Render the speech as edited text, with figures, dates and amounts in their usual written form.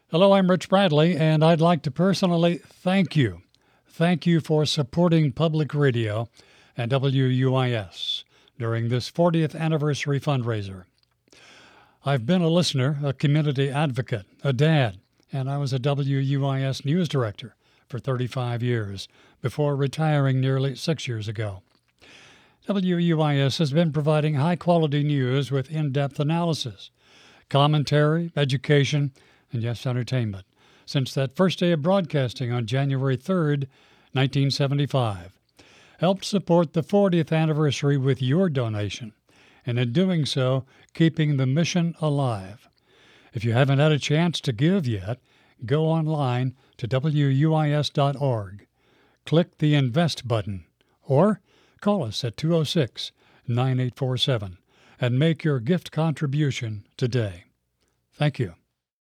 Hello, I'm Rich Bradley, and I'd like to personally thank you. Thank you for supporting public radio and WUIS during this 40th anniversary fundraiser. I've been a listener, a community advocate, a dad, and I was a WUIS news director for 35 years before retiring nearly 6 years ago. WUIS has been providing high-quality news with in-depth analysis, commentary, education, and yes, entertainment since that first day of broadcasting on January 3rd, 1975. Helped support the 40th anniversary with your donation, and in doing so, keeping the mission alive. If you haven't had a chance to give yet, go online to WUIS.org. Click the Invest button, or call us at 206-9847 and make your gift contribution today. Thank you.